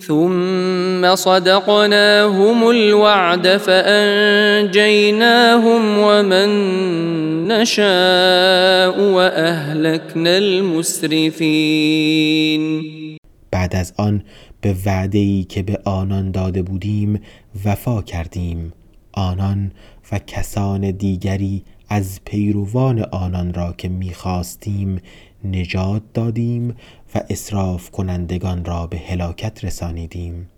ثم صدقناهم الوعد فأنجيناهم ومن نشاء وأهلكنا المسرفين. بعد از آن به وعده‌ای که به آنان داده بودیم وفا کردیم. آنان و کسان دیگری از پیروان آنان را که می‌خواستیم نجات دادیم و اسراف کنندگان را به هلاکت رسانیدیم.